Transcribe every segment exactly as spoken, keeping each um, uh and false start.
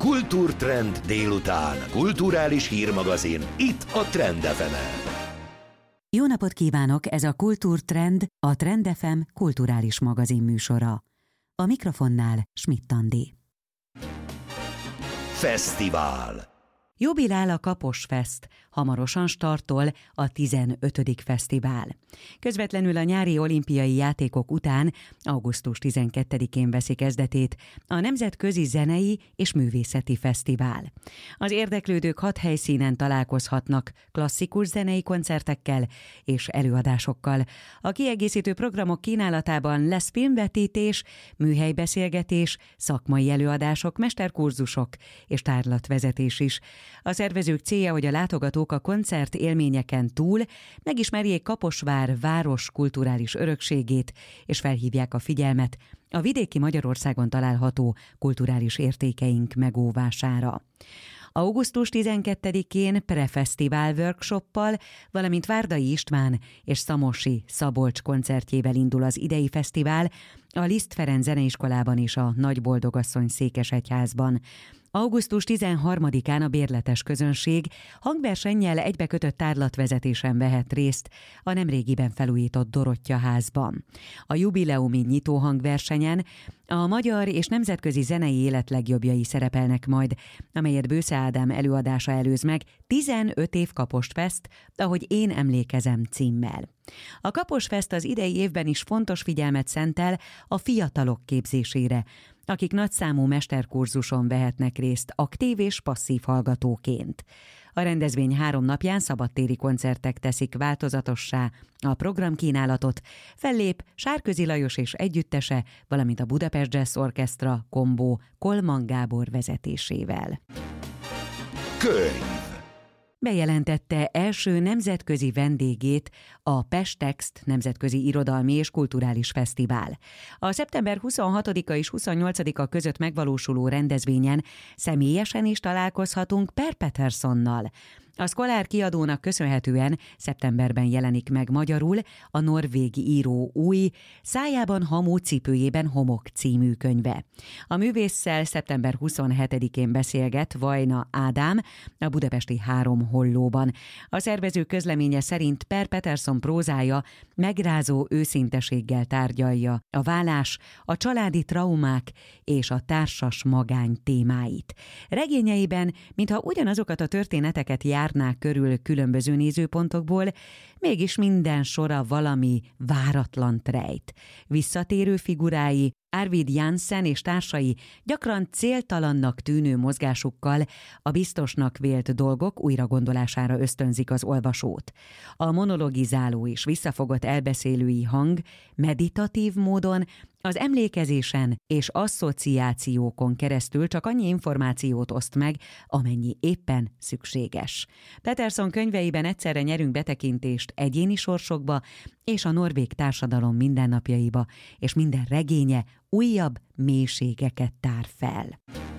Kultúrtrend délután. Kulturális hírmagazin. Itt a Trend ef emen. Jó napot kívánok, ez a Kultúrtrend, a Trend ef em kulturális magazin műsora. A mikrofonnál Schmidt Andi. Fesztivál. Jubilál a Kaposfest, hamarosan startol a tizenötödik fesztivál. Közvetlenül a nyári olimpiai játékok után augusztus tizenkettedikén veszi kezdetét a Nemzetközi Zenei és Művészeti Fesztivál. Az érdeklődők hat helyszínen találkozhatnak klasszikus zenei koncertekkel és előadásokkal. A kiegészítő programok kínálatában lesz filmvetítés, műhelybeszélgetés, szakmai előadások, mesterkurzusok és tárlatvezetés is. A szervezők célja, hogy a látogatók a koncert élményeken túl megismerjék Kaposvár város kulturális örökségét, és felhívják a figyelmet a vidéki Magyarországon található kulturális értékeink megóvására. augusztus tizenkettedikén prefesztivál workshoppal, valamint Várdai István és Szamosi Szabolcs koncertjével indul az idei fesztivál a Liszt Ferenc Zeneiskolában és a Nagyboldogasszony Székesegyházban. augusztus tizenharmadikán a bérletes közönség hangversennyel egybekötött tárlatvezetésen vehet részt a nemrégiben felújított Dorottya házban. A jubileumi nyitó hangversenyen a magyar és nemzetközi zenei élet legjobbjai szerepelnek majd, amelyet Bősze Ádám előadása előz meg tizenöt év Kaposfest, ahogy én emlékezem címmel. A Kaposfest az idei évben is fontos figyelmet szentel a fiatalok képzésére, akik nagyszámú mesterkurzuson vehetnek részt aktív és passzív hallgatóként. A rendezvény három napján szabadtéri koncertek teszik változatossá a programkínálatot, fellép Sárközi Lajos és együttese, valamint a Budapest Jazz Orchestra kombó Kolman Gábor vezetésével. Könyv. Bejelentette első nemzetközi vendégét a Pestext Nemzetközi Irodalmi és Kulturális Fesztivál. A szeptember huszonhatodika és huszonnyolcadika között megvalósuló rendezvényen személyesen is találkozhatunk Per Petterssonnal. A Szkolár kiadónak köszönhetően szeptemberben jelenik meg magyarul a norvég író új Szájában hamu, cipőjében homok című könyve. A művésszel szeptember huszonhetedikén beszélget Vajna Ádám a budapesti Három Hollóban. A szervező közleménye szerint Per Pettersson prózája megrázó őszinteséggel tárgyalja a válás, a családi traumák és a társas magány témáit. Regényeiben, mintha ugyanazokat a történeteket járnák körül különböző nézőpontokból, mégis minden sora valami váratlant rejt. Visszatérő figurái, Arvid Jansen és társai gyakran céltalannak tűnő mozgásukkal a biztosnak vélt dolgok újragondolására ösztönzik az olvasót. A monologizáló és visszafogott elbeszélői hang meditatív módon az emlékezésen és asszociációkon keresztül csak annyi információt oszt meg, amennyi éppen szükséges. Pettersson könyveiben egyszerre nyerünk betekintést egyéni sorsokba és a norvég társadalom mindennapjaiba, és minden regénye újabb mélységeket tár fel.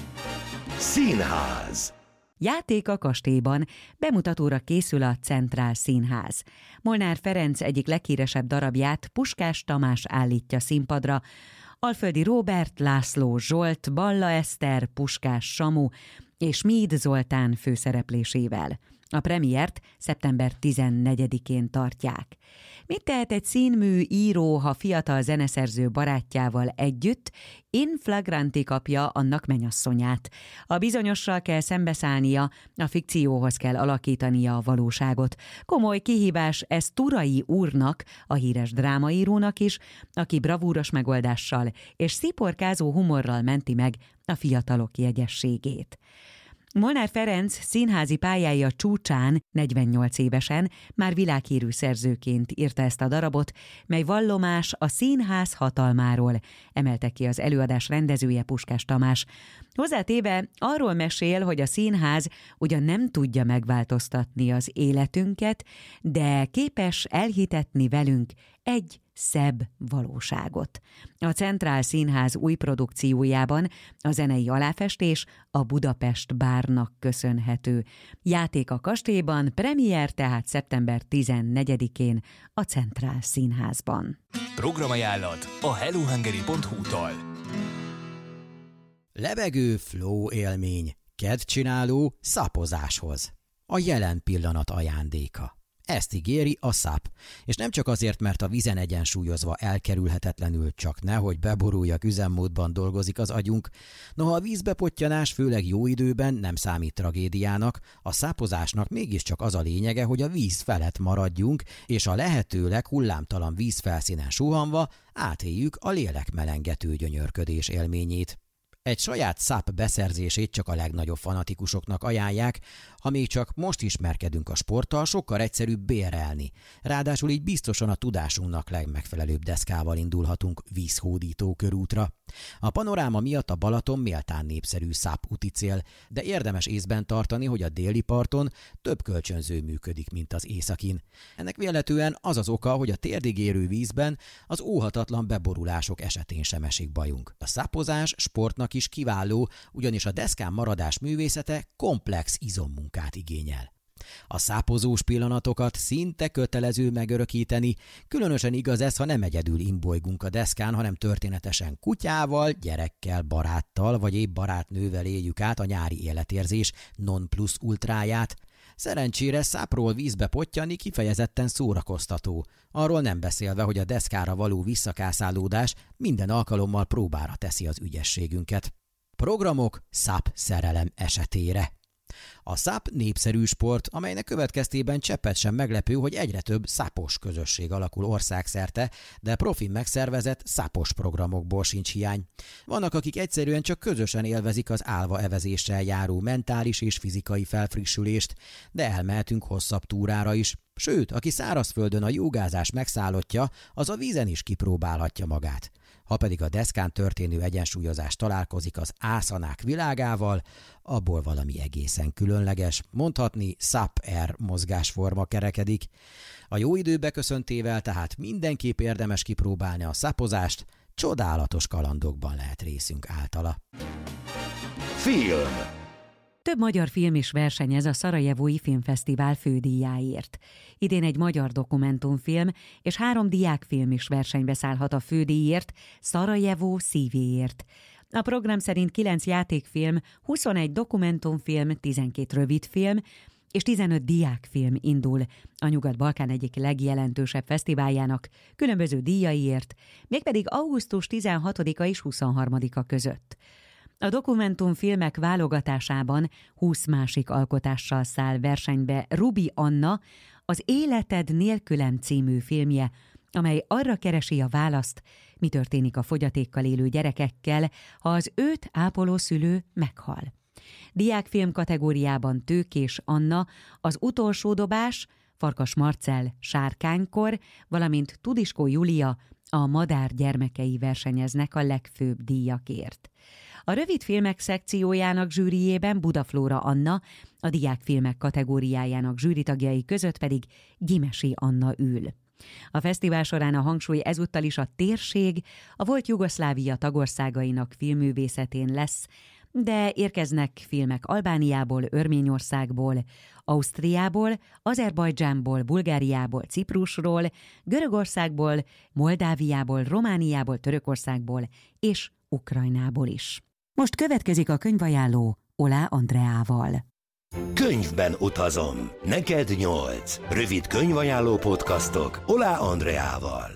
Színház. Játék a kastélyban, bemutatóra készül a Centrál Színház. Molnár Ferenc egyik leghíresebb darabját Puskás Tamás állítja színpadra, Alföldi Róbert, László Zsolt, Balla Eszter, Puskás Samu és Míd Zoltán főszereplésével. A premiért szeptember tizennegyedikén tartják. Mit tehet egy színmű író, ha fiatal zeneszerző barátjával együtt in flagranti kapja annak menyasszonyát? A bizonyossal kell szembeszállnia, a fikcióhoz kell alakítania a valóságot. Komoly kihívás ez Turai úrnak, a híres drámaírónak is, aki bravúros megoldással és sziporkázó humorral menti meg a fiatalok jegyességét. Molnár Ferenc színházi pályája csúcsán, negyvennyolc évesen már világhírű szerzőként írta ezt a darabot, mely vallomás a színház hatalmáról, emelte ki az előadás rendezője, Puskás Tamás. Hozzátéve arról mesél, hogy a színház ugyan nem tudja megváltoztatni az életünket, de képes elhitetni velünk egy szebb valóságot. A Centrál Színház új produkciójában a zenei aláfestés a Budapest Bárnak köszönhető. Játék a kastélyban, premier tehát szeptember tizennegyedikén a Centrál Színházban. Programajánlat a hellohungary pont hu-tól. Lebegő flow élmény, kedvcsináló szapozáshoz. A jelen pillanat ajándéka. Ezt ígéri a száp, és nem csak azért, mert a vízen egyensúlyozva elkerülhetetlenül, csak nehogy beboruljak üzemmódban dolgozik az agyunk. Noha a vízbepottyanás főleg jó időben nem számít tragédiának, a szápozásnak mégiscsak az a lényege, hogy a víz felett maradjunk, és a lehetőleg hullámtalan vízfelszínen suhanva átéljük a lélekmelengető gyönyörködés élményét. Egy saját száp beszerzését csak a legnagyobb fanatikusoknak ajánlják, ha még csak most ismerkedünk a sporttal, sokkal egyszerűbb bérelni. Ráadásul így biztosan a tudásunknak legmegfelelőbb deszkával indulhatunk vízhódító körútra. A panoráma miatt a Balaton méltán népszerű száp úti cél, de érdemes észben tartani, hogy a déli parton több kölcsönző működik, mint az északin. Ennek véletlenül az az oka, hogy a térdig érő vízben az óhatatlan beborulások esetén sem esik bajunk. A szápozás sportnak is kiváló, ugyanis a deszkán maradás művészete komplex izommunkát igényel. A szápozós pillanatokat szinte kötelező megörökíteni, különösen igaz ez, ha nem egyedül imbolygunk a deszkán, hanem történetesen kutyával, gyerekkel, baráttal vagy épp barátnővel éljük át a nyári életérzés non plus ultráját. Szerencsére szápról vízbe pottyani kifejezetten szórakoztató, arról nem beszélve, hogy a deszkára való visszakászálódás minden alkalommal próbára teszi az ügyességünket. Programok száp szerelem esetére. A száp népszerű sport, amelynek következtében cseppet sem meglepő, hogy egyre több szápos közösség alakul országszerte, de profi megszervezett szápos programokból sincs hiány. Vannak, akik egyszerűen csak közösen élvezik az álva evezéssel járó mentális és fizikai felfrissülést, de elmehetünk hosszabb túrára is. Sőt, aki szárazföldön a jogázás megszállottja, az a vízen is kipróbálhatja magát. Ha pedig a deszkán történő egyensúlyozás találkozik az ászanák világával, abból valami egészen különleges, mondhatni SUP-R mozgásforma kerekedik. A jó idő beköszöntével tehát mindenképp érdemes kipróbálni a szapozást, csodálatos kalandokban lehet részünk általa. Film. Több magyar film is versenyez a Szarajevói Filmfesztivál fődíjáért. Idén egy magyar dokumentumfilm és három diákfilm is versenybe szállhat a fődíjért, Szarajevó szívéért. A program szerint kilenc játékfilm, huszonegy dokumentumfilm, tizenkét rövidfilm és tizenöt diákfilm indul a Nyugat-Balkán egyik legjelentősebb fesztiváljának különböző díjaiért, mégpedig augusztus tizenhatodika és huszonharmadika között. A dokumentumfilmek válogatásában húsz másik alkotással száll versenybe Rubi Anna, az Életed nélkülem című filmje, amely arra keresi a választ, mi történik a fogyatékkal élő gyerekekkel, ha az őt ápoló szülő meghal. Diákfilm kategóriában Tőkés Anna, Az utolsó dobás, Farkas Marcell, Sárkánykor, valamint Tudiskó Júlia, a Madár gyermekei versenyeznek a legfőbb díjakért. A rövidfilmek szekciójának zsűriében Budaflóra Anna, a diákfilmek kategóriájának zsűritagjai között pedig Gyimesi Anna ül. A fesztivál során a hangsúly ezúttal is a térség, a volt Jugoszlávia tagországainak filmművészetén lesz, de érkeznek filmek Albániából, Örményországból, Ausztriából, Azerbajdzsánból, Bulgáriából, Ciprusról, Görögországból, Moldáviából, Romániából, Törökországból és Ukrajnából is. Most következik a könyvajánló Olá Andreával. Könyvben utazom. Neked nyolc. Rövid könyvajánló podcastok Olá Andreával.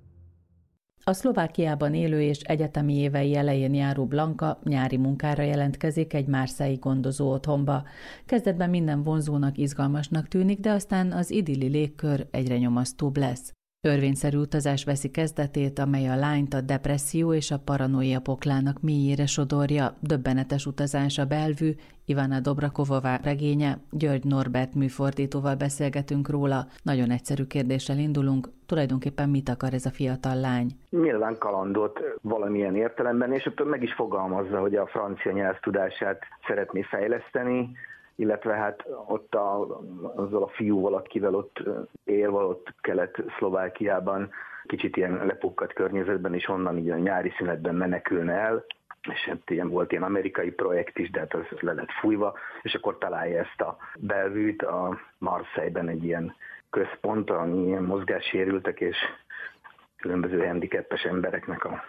A Szlovákiában élő és egyetemi évei elején járó Blanka nyári munkára jelentkezik egy marseille-i gondozó otthonba. Kezdetben minden vonzónak, izgalmasnak tűnik, de aztán az idilli légkör egyre nyomasztóbb lesz. Örvényszerű utazás veszi kezdetét, amely a lányt a depresszió és a paranoia poklának mélyére sodorja. Döbbenetes utazás a Bellevue, Ivana Dobrakovová regénye, György Norbert műfordítóval beszélgetünk róla. Nagyon egyszerű kérdéssel indulunk, tulajdonképpen mit akar ez a fiatal lány? Nyilván kalandot valamilyen értelemben, és ott meg is fogalmazza, hogy a francia nyelvtudását szeretné fejleszteni, illetve hát ott a, azzal a fiúval, akivel ott él, ott Kelet-Szlovákiában, kicsit ilyen lepukkadt környezetben, és onnan így a nyári szünetben menekülne el, és hát ilyen volt ilyen amerikai projekt is, de hát az le lett fújva, és akkor találja ezt a Bellevue-t, a Marseille-ben egy ilyen központ, ami ilyen mozgássérültek és különböző handicappes embereknek a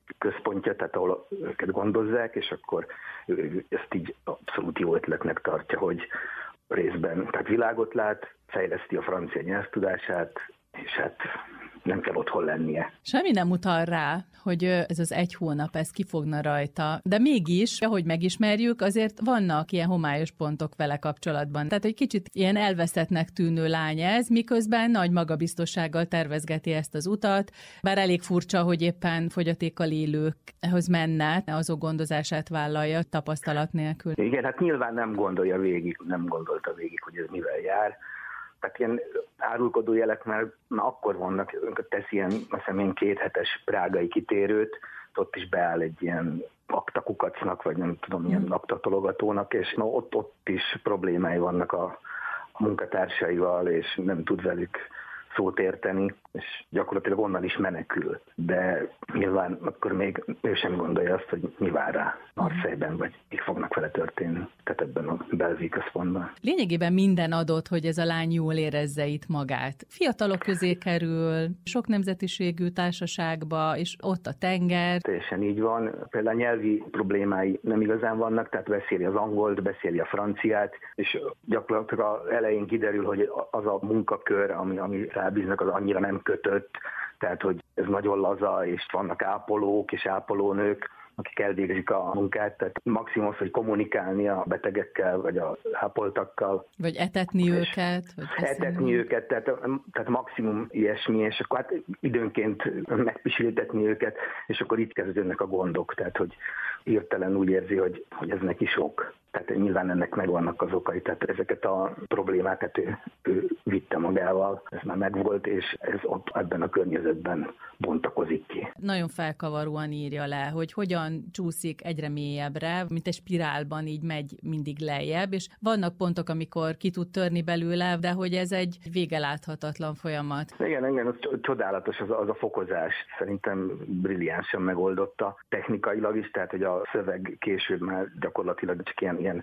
központja, tehát ahol őket gondozzák, és akkor ő ezt így abszolút jó ötletnek tartja, hogy részben tehát világot lát, fejleszti a francia nyelvtudását, és hát nem kell otthon lennie. Semmi nem utal rá, hogy ez az egy hónap, ez kifogna rajta, de mégis, ahogy megismerjük, azért vannak ilyen homályos pontok vele kapcsolatban. Tehát egy kicsit ilyen elveszettnek tűnő lány ez, miközben nagy magabiztossággal tervezgeti ezt az utat, bár elég furcsa, hogy éppen fogyatékkal élőkhez menne, azok gondozását vállalja tapasztalat nélkül. Igen, hát nyilván nem gondolja végig, nem gondolta végig, hogy ez mivel jár. Tehát ilyen árulkodó jelek már na, akkor vannak, tesz ilyen, azt hiszem, ilyen kéthetes prágai kitérőt, ott is beáll egy ilyen aktakukacnak, vagy nem tudom, ilyen mm. aktatologatónak, és na, ott, ott is problémái vannak a, a munkatársaival, és nem tud velük szót érteni, és gyakorlatilag onnan is menekül. De nyilván akkor még ő sem gondolja azt, hogy mi vár rá Marseille-ben, vagy mik fognak vele történni, tehát ebben a belvík központban. Lényegében minden adott, hogy ez a lány jól érezze itt magát. Fiatalok közé kerül, sok nemzetiségű társaságba, és ott a tenger. Teljesen így van. Például a nyelvi problémái nem igazán vannak, tehát beszéli az angolt, beszéli a franciát, és gyakorlatilag elején kiderül, hogy az a munkakör, ami, ami rábíznak, az annyira nem kötött, tehát hogy ez nagyon laza, és vannak ápolók és ápolónők, akik elvégzik a munkát, tehát maximum az, hogy kommunikálni a betegekkel, vagy a ápoltakkal. Vagy etetni őket. Vagy etetni őket, tehát, tehát maximum ilyesmi, és akkor hát időnként megpisiltetni őket, és akkor itt kezdődnek a gondok, tehát hogy hirtelen úgy érzi, hogy, hogy ez neki sok. Tehát nyilván ennek megvannak az okai, tehát ezeket a problémákat ő, ő vitte magával, ez már megvolt, és ez ott ebben a környezetben bontakozik ki. Nagyon felkavaróan írja le, hogy hogyan csúszik egyre mélyebbre, mint egy spirálban így megy mindig lejjebb, és vannak pontok, amikor ki tud törni belőle, de hogy ez egy végeláthatatlan folyamat. Igen, igen, az csodálatos az, az a fokozás. Szerintem brilliánsan megoldotta technikailag is, tehát hogy a szöveg később már gyakorlatilag csak ilyen ilyen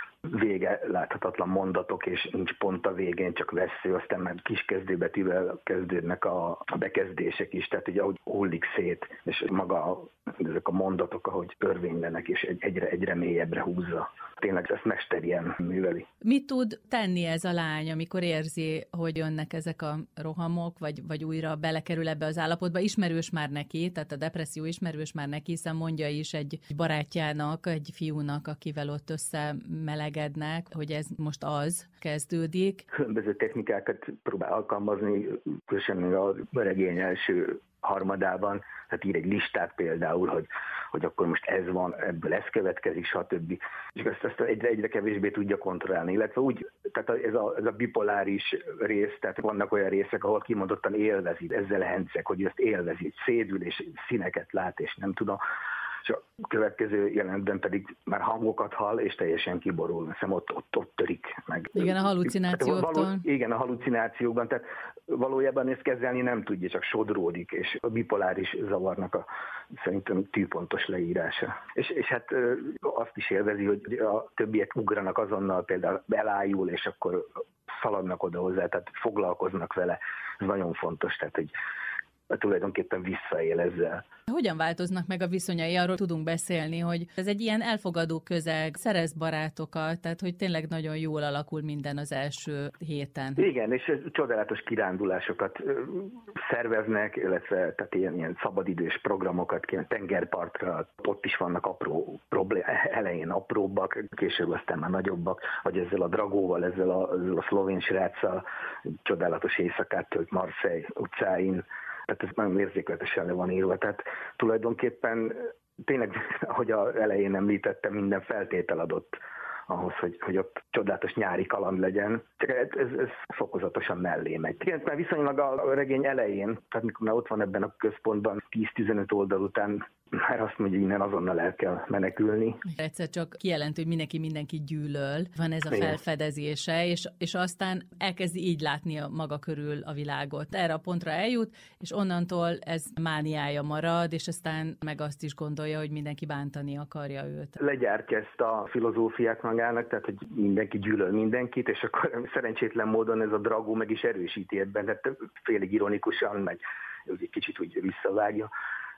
vége láthatatlan mondatok, és nincs pont a végén, csak vesző, aztán már kis kezdőbetűvel kezdődnek a, a bekezdések is, tehát ugye ahogy hullik szét, és maga ezek a mondatok, ahogy örvénylenek, és egyre, egyre mélyebbre húzza. Tényleg ezt mesterien műveli. Mit tud tenni ez a lány, amikor érzi, hogy jönnek ezek a rohamok, vagy, vagy újra belekerül ebbe az állapotba? Ismerős már neki, tehát a depresszió ismerős már neki, hiszen mondja is egy barátjának, egy fiúnak, akivel ott összemelegednek, hogy ez most az kezdődik. Különböző technikákat próbál alkalmazni, különösen a regény első harmadában, tehát ír egy listát például, hogy, hogy akkor most ez van, ebből ez következik, stb. És ezt, ezt egyre, egyre kevésbé tudja kontrollálni, illetve úgy, tehát ez a, ez a bipoláris rész, tehát vannak olyan részek, ahol kimondottan élvezi, ezzel henceg, hogy ezt élvezi, szédül és színeket lát, és nem tudom, és a következő jelenetben pedig már hangokat hall, és teljesen kiborul. Hiszem, ott, ott, ott törik meg. Igen, a halucinációktól. Való, igen, a halucinációkban, tehát valójában ezt kezelni nem tudja, csak sodródik, és a bipoláris zavarnak a szerintem tűpontos leírása. És, és hát azt is élvezi, hogy a többiek ugranak azonnal, például elájul, és akkor szaladnak oda hozzá, tehát foglalkoznak vele. Ez nagyon fontos, tehát hogy tulajdonképpen visszaél ezzel. Hogyan változnak meg a viszonyai? Arról tudunk beszélni, hogy ez egy ilyen elfogadó közeg, szerez barátokat, tehát hogy tényleg nagyon jól alakul minden az első héten. Igen, és csodálatos kirándulásokat szerveznek, illetve tehát ilyen, ilyen szabadidős programokat, ilyen tengerpartra, ott is vannak apró problémák, elején apróbbak, később aztán már nagyobbak, vagy ezzel a dragóval, ezzel a, ezzel a szlovén sráccal, csodálatos éjszakát tölt Marseille utcáin, tehát ez nagyon érzékletesen le van írva. Tehát tulajdonképpen tényleg, ahogy az elején említettem, minden feltétel adott ahhoz, hogy, hogy ott csodálatos nyári kaland legyen. Csak ez, ez fokozatosan mellé megy. Igen, már viszonylag a regény elején, tehát mikor már ott van ebben a központban tíz-tizenöt oldal után, már azt mondja, hogy innen azonnal el kell menekülni. Egyszer csak kijelenti, hogy mindenki mindenki gyűlöl. Van ez a felfedezése, és, és aztán elkezdi így látni a maga körül a világot. Erre a pontra eljut, és onnantól ez mániája marad, és aztán meg azt is gondolja, hogy mindenki bántani akarja őt. Legyártja ezt a filozófiát magának, tehát hogy mindenki gyűlöl mindenkit, és akkor szerencsétlen módon ez a dragó meg is erősíti ebben, tehát félig ironikusan, meg egy kicsit úgy visszavágja.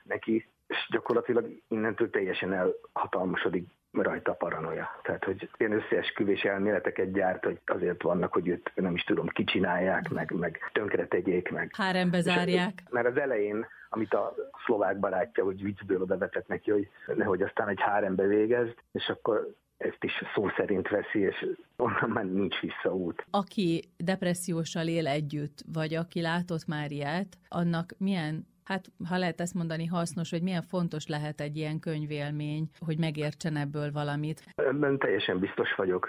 neki, és gyakorlatilag innentől teljesen elhatalmasodik rajta a paranoia. Tehát, hogy ilyen összeesküvés elméleteket gyárt, hogy azért vannak, hogy őt nem is tudom, kicsinálják, meg, meg tönkre tegyék, meg. Hárembe zárják. Mert az elején, amit a szlovák barátja, hogy viccből oda vetett neki, hogy nehogy aztán egy hárembe végezd, és akkor ezt is szó szerint veszi, és onnan már nincs visszaút. Aki depresszióssal él együtt, vagy aki látott már ilyet, annak milyen, hát ha lehet ezt mondani, hasznos, hogy milyen fontos lehet egy ilyen könyvélmény, hogy megértsen ebből valamit? Ebben teljesen biztos vagyok.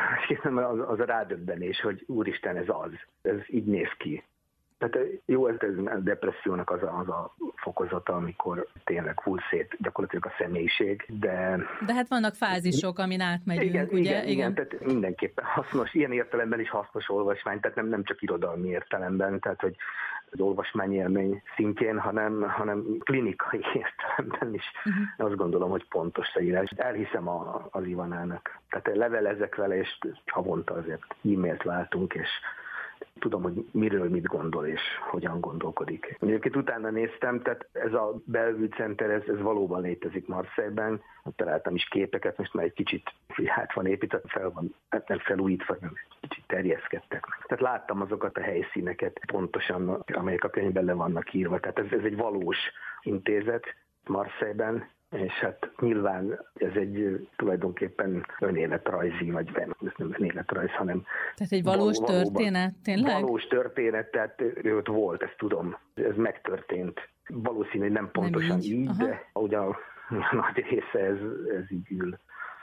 Az, az a rádöbbenés, hogy úristen, ez az. Ez így néz ki. Tehát jó, ez a depressziónak az a, az a fokozata, amikor tényleg hull szét gyakorlatilag a személyiség, de... De hát vannak fázisok, amin átmegyünk, igen, ugye? Igen, igen, tehát mindenképpen hasznos, ilyen értelemben is hasznos olvasmány, tehát nem, nem csak irodalmi értelemben, tehát hogy az olvasmányélmény szintjén, hanem, hanem klinikai értelemben is. Uh-huh. Azt gondolom, hogy pontos leírás. Elhiszem a, az Ivanának. Tehát levelezek vele, és havonta azért e-mailt váltunk, és tudom, hogy miről mit gondol és hogyan gondolkodik. Egyébként utána néztem, tehát ez a Bellevue Center, ez, ez valóban létezik Marseille-ben. Találtam is képeket, most már egy kicsit hát van építve, fel van, hát nem felújítva, nem kicsit terjeszkedtek meg. Tehát láttam azokat a helyszíneket pontosan, amelyek a könyvben le vannak írva. Tehát ez, ez egy valós intézet Marseille-ben, és hát nyilván ez egy tulajdonképpen önéletrajzi, vagy ez nem önéletrajz, hanem... Tehát egy valós való, történet, tényleg? Valós történet, tehát ő ott volt, ezt tudom, ez megtörtént. Valószínű, hogy nem pontosan nem így, így de ugye a, a nagy része ez, ez így ül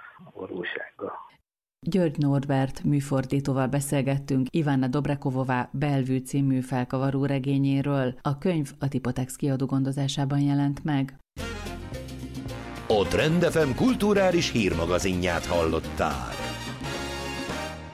a valósággal. György Norbert műfordítóval beszélgettünk Ivana Dobrekovová Bellevue című felkavaró regényéről. A könyv a Tipotex kiadó gondozásában jelent meg. A Trend ef em kulturális hírmagazinját hallották.